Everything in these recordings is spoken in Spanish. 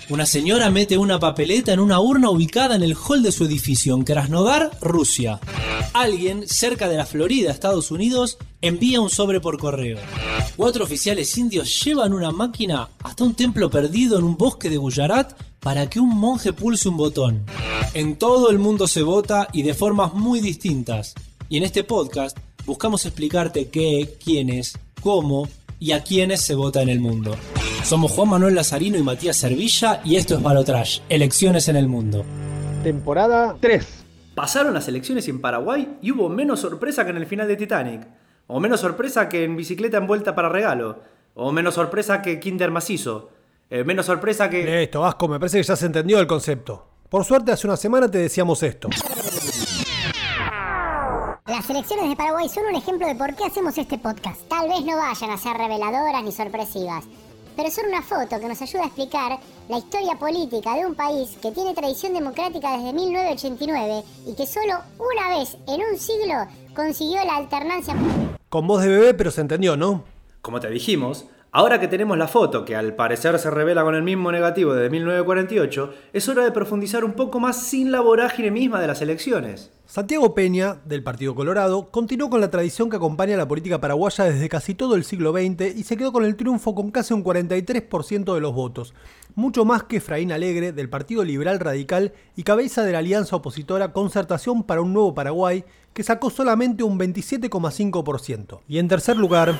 Una señora mete una papeleta en una urna ubicada en el hall de su edificio en Krasnodar, Rusia. Alguien, cerca de la Florida, Estados Unidos, envía un sobre por correo. 4 oficiales indios llevan una máquina hasta un templo perdido en un bosque de Gujarat para que un monje pulse un botón. En todo el mundo se vota y de formas muy distintas. Y en este podcast buscamos explicarte qué, quiénes, cómo y a quiénes se vota en el mundo. Somos Juan Manuel Lazarino y Matías Servilla y esto es Balotrash, Elecciones en el Mundo. Temporada 3. Pasaron las elecciones en Paraguay y hubo menos sorpresa que en el final de Titanic. O menos sorpresa que en bicicleta envuelta para regalo. O menos sorpresa que Kinder macizo. Menos sorpresa que... Listo, Vasco, me parece que ya se entendió el concepto. Por suerte, hace una semana te decíamos esto. Las elecciones de Paraguay son un ejemplo de por qué hacemos este podcast. Tal vez no vayan a ser reveladoras ni sorpresivas, pero son una foto que nos ayuda a explicar la historia política de un país que tiene tradición democrática desde 1989 y que solo una vez en un siglo consiguió la alternancia. Con voz de bebé, pero se entendió, ¿no? Como te dijimos, ahora que tenemos la foto que al parecer se revela con el mismo negativo de 1948, es hora de profundizar un poco más sin la vorágine misma de las elecciones. Santiago Peña, del Partido Colorado, continuó con la tradición que acompaña a la política paraguaya desde casi todo el siglo XX y se quedó con el triunfo con casi un 43% de los votos, mucho más que Efraín Alegre, del Partido Liberal Radical y cabeza de la alianza opositora Concertación para un Nuevo Paraguay, que sacó solamente un 27,5%. Y en tercer lugar...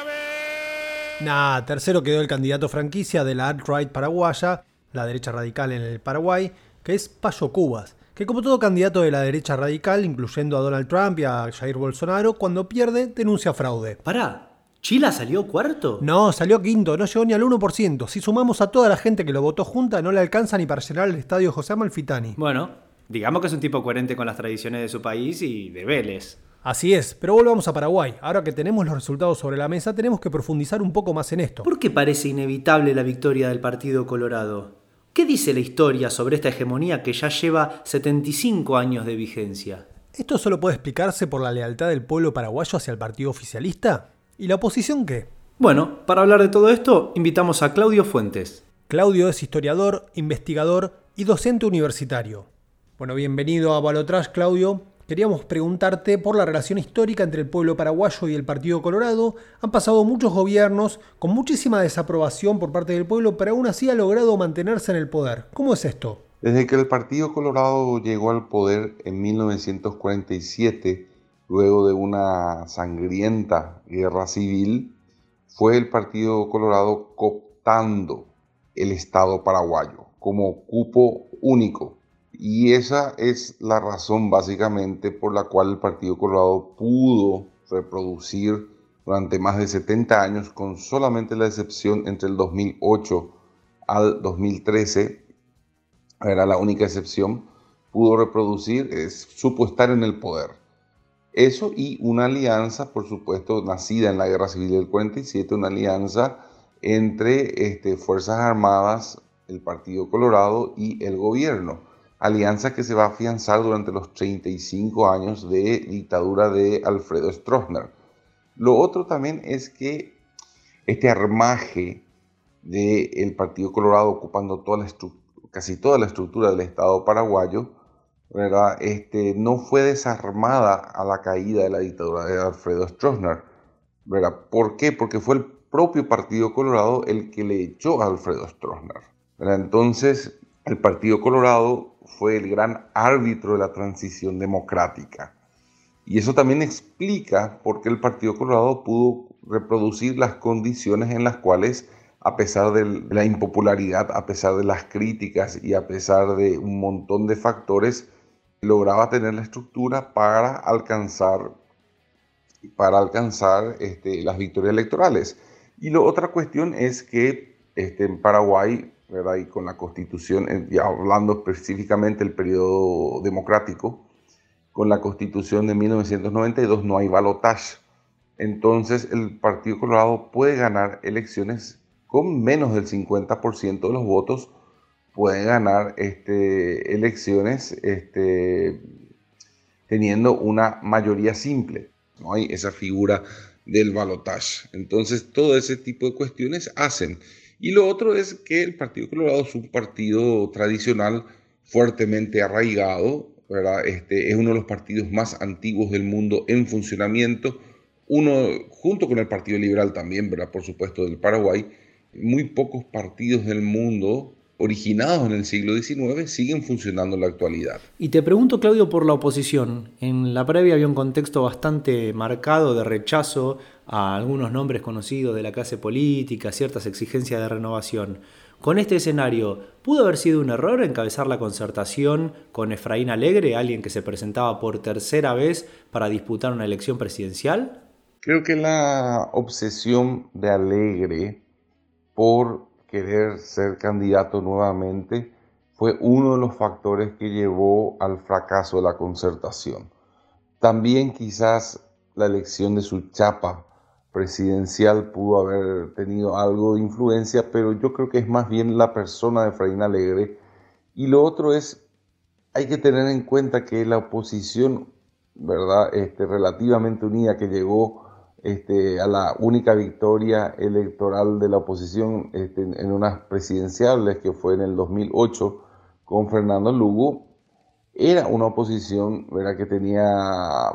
tercero quedó el candidato franquicia de la alt-right paraguaya, la derecha radical en el Paraguay, que es Payo Cubas, que como todo candidato de la derecha radical, incluyendo a Donald Trump y a Jair Bolsonaro, cuando pierde denuncia fraude. Pará, ¿Chila salió cuarto? No, salió quinto, no llegó ni al 1%. Si sumamos a toda la gente que lo votó junta, no le alcanza ni para llenar el estadio José Amalfitani. Bueno, digamos que es un tipo coherente con las tradiciones de su país y de Vélez. Así es, pero volvamos a Paraguay. Ahora que tenemos los resultados sobre la mesa, tenemos que profundizar un poco más en esto. ¿Por qué parece inevitable la victoria del Partido Colorado? ¿Qué dice la historia sobre esta hegemonía que ya lleva 75 años de vigencia? ¿Esto solo puede explicarse por la lealtad del pueblo paraguayo hacia el partido oficialista? ¿Y la oposición qué? Bueno, para hablar de todo esto, invitamos a Claudio Fuentes. Claudio es historiador, investigador y docente universitario. Bueno, bienvenido a Balotrash, Claudio. Queríamos preguntarte por la relación histórica entre el pueblo paraguayo y el Partido Colorado. Han pasado muchos gobiernos con muchísima desaprobación por parte del pueblo, pero aún así ha logrado mantenerse en el poder. ¿Cómo es esto? Desde que el Partido Colorado llegó al poder en 1947, luego de una sangrienta guerra civil, fue el Partido Colorado cooptando el Estado paraguayo como cupo único. Y esa es la razón básicamente por la cual el Partido Colorado pudo reproducir durante más de 70 años, con solamente la excepción entre el 2008 al 2013, era la única excepción, pudo reproducir, supo estar en el poder. Eso y una alianza, por supuesto, nacida en la Guerra Civil del 47, una alianza entre Fuerzas Armadas, el Partido Colorado y el gobierno. Alianza que se va a afianzar durante los 35 años de dictadura de Alfredo Stroessner. Lo otro también es que este armaje del Partido Colorado ocupando casi toda la estructura del Estado paraguayo, ¿verdad? No fue desarmada a la caída de la dictadura de Alfredo Stroessner, ¿verdad? ¿Por qué? Porque fue el propio Partido Colorado el que le echó a Alfredo Stroessner, ¿verdad? Entonces, el Partido Colorado fue el gran árbitro de la transición democrática. Y eso también explica por qué el Partido Colorado pudo reproducir las condiciones en las cuales, a pesar de la impopularidad, a pesar de las críticas y a pesar de un montón de factores, lograba tener la estructura para alcanzar las victorias electorales. Y la otra cuestión es que en Paraguay, ¿verdad? Y con la Constitución, ya hablando específicamente del periodo democrático, con la Constitución de 1992 no hay balotaje. Entonces el Partido Colorado puede ganar elecciones con menos del 50% de los votos, puede ganar elecciones teniendo una mayoría simple. No hay esa figura del balotaje. Entonces todo ese tipo de cuestiones hacen Y lo otro es que el Partido Colorado es un partido tradicional fuertemente arraigado, ¿verdad? Es uno de los partidos más antiguos del mundo en funcionamiento, uno junto con el Partido Liberal también, ¿verdad? Por supuesto, del Paraguay. Muy pocos partidos del mundo originados en el siglo XIX siguen funcionando en la actualidad. Y te pregunto, Claudio, por la oposición. En la previa había un contexto bastante marcado de rechazo a algunos nombres conocidos de la clase política, ciertas exigencias de renovación. Con este escenario, ¿pudo haber sido un error encabezar la concertación con Efraín Alegre, alguien que se presentaba por tercera vez para disputar una elección presidencial? Creo que la obsesión de Alegre por querer ser candidato nuevamente fue uno de los factores que llevó al fracaso de la concertación. También quizás la elección de su chapa presidencial pudo haber tenido algo de influencia, pero yo creo que es más bien la persona de Efraín Alegre. Y lo otro es, hay que tener en cuenta que la oposición, ¿verdad? Relativamente unida, que llegó a la única victoria electoral de la oposición en unas presidenciales, que fue en el 2008 con Fernando Lugo, era una oposición, ¿verdad?, que tenía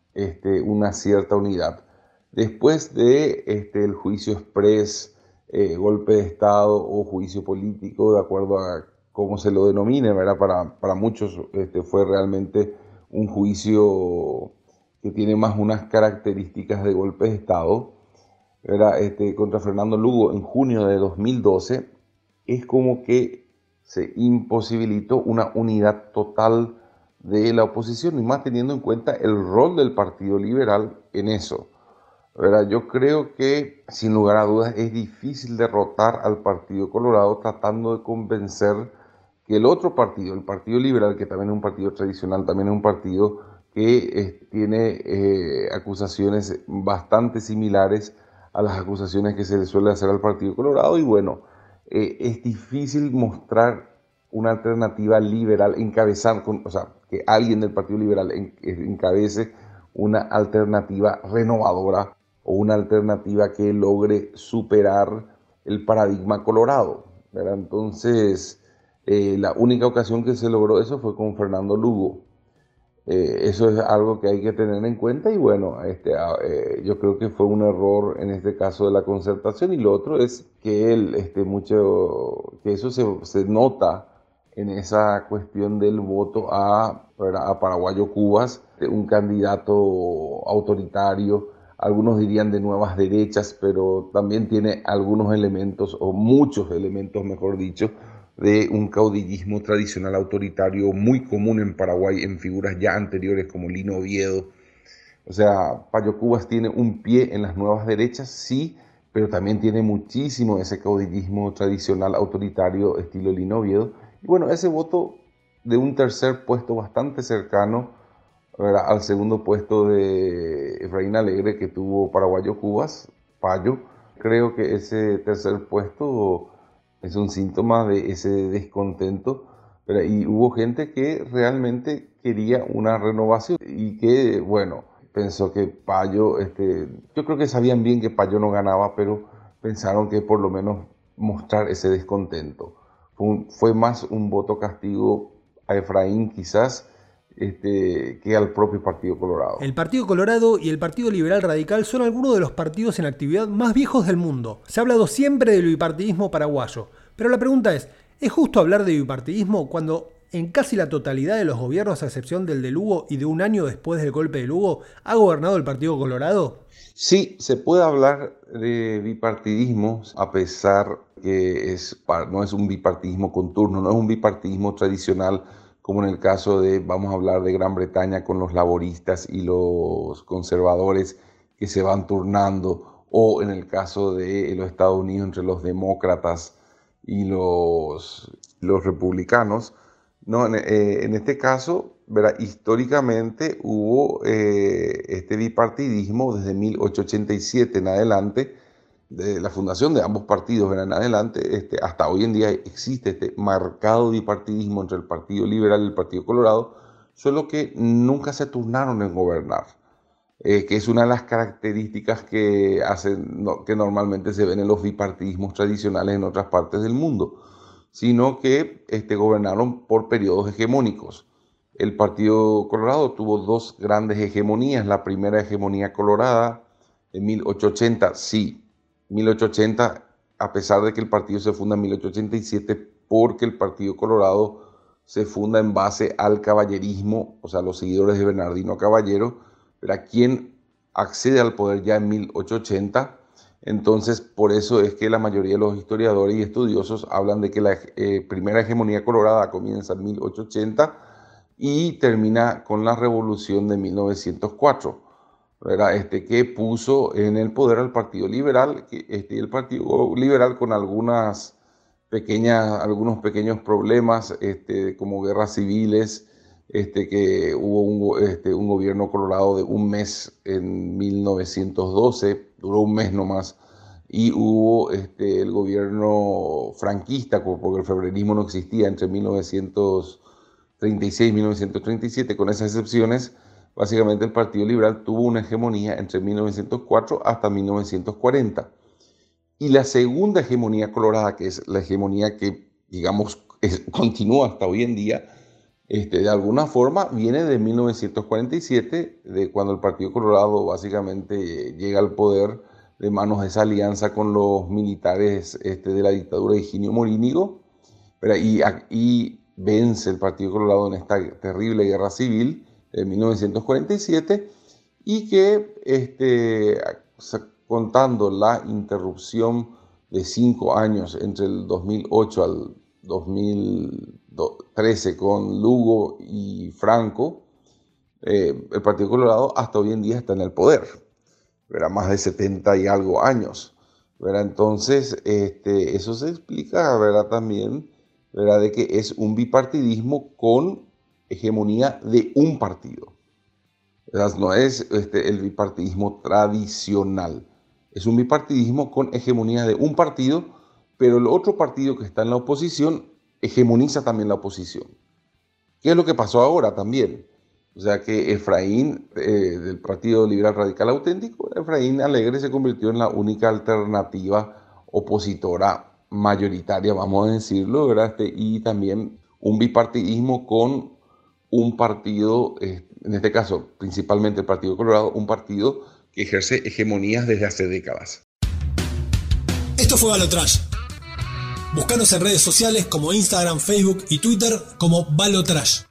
una cierta unidad. Después de el juicio exprés, golpe de Estado o juicio político, de acuerdo a cómo se lo denomine, ¿verdad? Para muchos fue realmente un juicio que tiene más unas características de golpe de Estado, ¿verdad? Contra Fernando Lugo en junio de 2012, es como que se imposibilitó una unidad total de la oposición, y más teniendo en cuenta el rol del Partido Liberal en eso, ¿verdad? Yo creo que, sin lugar a dudas, es difícil derrotar al Partido Colorado tratando de convencer que el otro partido, el Partido Liberal, que también es un partido tradicional, también es un partido que tiene acusaciones bastante similares a las acusaciones que se le suele hacer al Partido Colorado, y bueno, es difícil mostrar una alternativa liberal, que alguien del Partido Liberal encabece una alternativa renovadora o una alternativa que logre superar el paradigma colorado, ¿verdad? Entonces, la única ocasión que se logró eso fue con Fernando Lugo. Eso es algo que hay que tener en cuenta, y bueno, yo creo que fue un error en este caso de la concertación. Y lo otro es que que eso se nota en esa cuestión del voto a Paraguayo Cubas, un candidato autoritario, algunos dirían de nuevas derechas, pero también tiene algunos elementos, o muchos elementos mejor dicho, de un caudillismo tradicional autoritario muy común en Paraguay en figuras ya anteriores como Lino Oviedo. O sea, Payo Cubas tiene un pie en las nuevas derechas, sí, pero también tiene muchísimo ese caudillismo tradicional autoritario estilo Lino Oviedo. Y bueno, ese voto de un tercer puesto bastante cercano, ¿verdad?, al segundo puesto de Efraín Alegre que tuvo Paraguayo Cubas, Payo, creo que ese tercer puesto es un síntoma de ese descontento, ¿verdad? Y hubo gente que realmente quería una renovación y que, bueno, pensó que Payo, yo creo que sabían bien que Payo no ganaba, pero pensaron que por lo menos mostrar ese descontento. Fue más un voto castigo a Efraín quizás, que al propio Partido Colorado. El Partido Colorado y el Partido Liberal Radical son algunos de los partidos en actividad más viejos del mundo. Se ha hablado siempre del bipartidismo paraguayo, pero la pregunta ¿es justo hablar de bipartidismo cuando en casi la totalidad de los gobiernos, a excepción del de Lugo y de un año después del golpe de Lugo, ha gobernado el Partido Colorado? Sí, se puede hablar de bipartidismo, a pesar que no es un bipartidismo con turno, no es un bipartidismo tradicional, como en el caso vamos a hablar de Gran Bretaña con los laboristas y los conservadores que se van turnando, o en el caso de los Estados Unidos entre los demócratas y los republicanos. No, en este caso, ¿verdad?, históricamente hubo este bipartidismo desde 1887 en adelante, de la fundación de ambos partidos, ¿verdad?, en adelante, hasta hoy en día existe este marcado bipartidismo entre el Partido Liberal y el Partido Colorado, solo que nunca se turnaron en gobernar. que es una de las características que que normalmente se ven en los bipartidismos tradicionales en otras partes del mundo, sino que gobernaron por periodos hegemónicos. El Partido Colorado tuvo dos grandes hegemonías. La primera hegemonía colorada en 1880, sí, 1880, a pesar de que el partido se funda en 1887, porque el Partido Colorado se funda en base al caballerismo, o sea, los seguidores de Bernardino Caballero, era quien accede al poder ya en 1880. Entonces, por eso es que la mayoría de los historiadores y estudiosos hablan de que la primera hegemonía colorada comienza en 1880 y termina con la Revolución de 1904, ¿verdad? Que puso en el poder al Partido Liberal, el Partido Liberal con algunos pequeños problemas, como guerras civiles, que hubo un gobierno colorado de un mes en 1912, duró un mes nomás, y hubo el gobierno franquista, porque el febrerismo no existía entre 1936 y 1937, con esas excepciones. Básicamente el Partido Liberal tuvo una hegemonía entre 1904 hasta 1940. Y la segunda hegemonía colorada, que es la hegemonía que, digamos, continúa hasta hoy en día, de alguna forma viene de 1947, de cuando el Partido Colorado básicamente llega al poder de manos de esa alianza con los militares de la dictadura de Higinio Morínigo, y vence el Partido Colorado en esta terrible guerra civil de 1947, y que contando la interrupción de 5 años entre el 2008 al 2013 con Lugo y Franco, el Partido Colorado hasta hoy en día está en el poder, ¿verdad? Más de 70 y algo años, ¿verdad? Entonces, eso se explica, ¿verdad? También, ¿verdad? De que es un bipartidismo con hegemonía de un partido, ¿verdad? No es el bipartidismo tradicional. Es un bipartidismo con hegemonía de un partido, pero el otro partido que está en la oposición hegemoniza también la oposición. ¿Qué es lo que pasó ahora también? O sea que Efraín, del Partido Liberal Radical Auténtico, Efraín Alegre se convirtió en la única alternativa opositora mayoritaria, vamos a decirlo, ¿verdad? Y también un bipartidismo con un partido, en este caso principalmente el Partido Colorado, un partido que ejerce hegemonías desde hace décadas. Esto fue Balotrash. Búscanos en redes sociales como Instagram, Facebook y Twitter como Balotrash.